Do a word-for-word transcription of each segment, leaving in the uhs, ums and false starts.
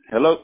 Hello?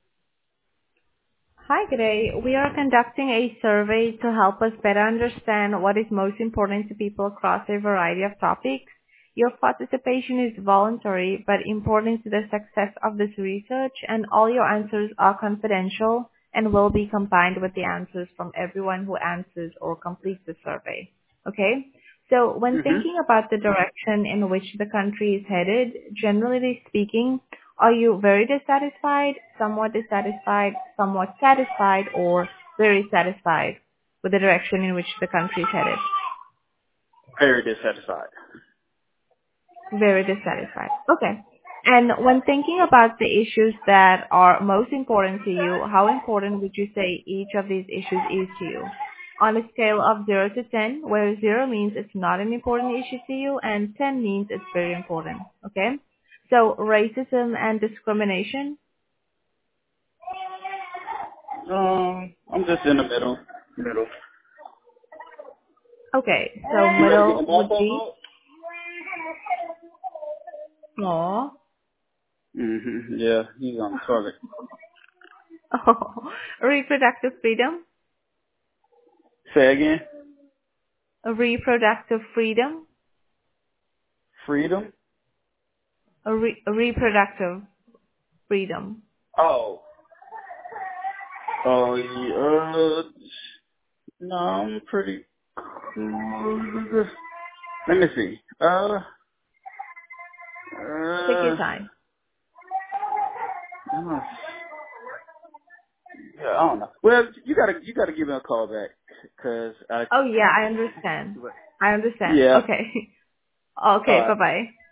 Hi, good day. We are conducting a survey to help us better understand what is most important to people across a variety of topics. Your participation is voluntary but important to the success of this research, and all your answers are confidential and will be combined with the answers from everyone who answers or completes the survey. Okay? So when Mm-hmm. thinking about the direction in which the country is headed, generally speaking, are you very dissatisfied, somewhat dissatisfied, somewhat satisfied, or very satisfied with the direction in which the country is headed? Very dissatisfied. Very dissatisfied. Okay. And when thinking about the issues that are most important to you, how important would you say each of these issues is to you? On a scale of zero to ten, where zero means it's not an important issue to you and ten means it's very important. Okay? So racism and discrimination. Um, I'm just in the middle. Middle. Okay. So You ready to get the middle ball would phone be out? law. Mm-hmm. Yeah, he's on the toilet. Oh, reproductive freedom. Say again? Reproductive freedom. Freedom? Re- reproductive freedom. Oh. Oh, yeah, uh, no, I'm pretty cool. Let me see. Uh, Take your uh, time. uh, yeah, I don't know. Well, you gotta, you gotta give me a call back, cause I, Oh yeah, I understand. I understand. yeah. Okay. Okay, Alright. bye bye.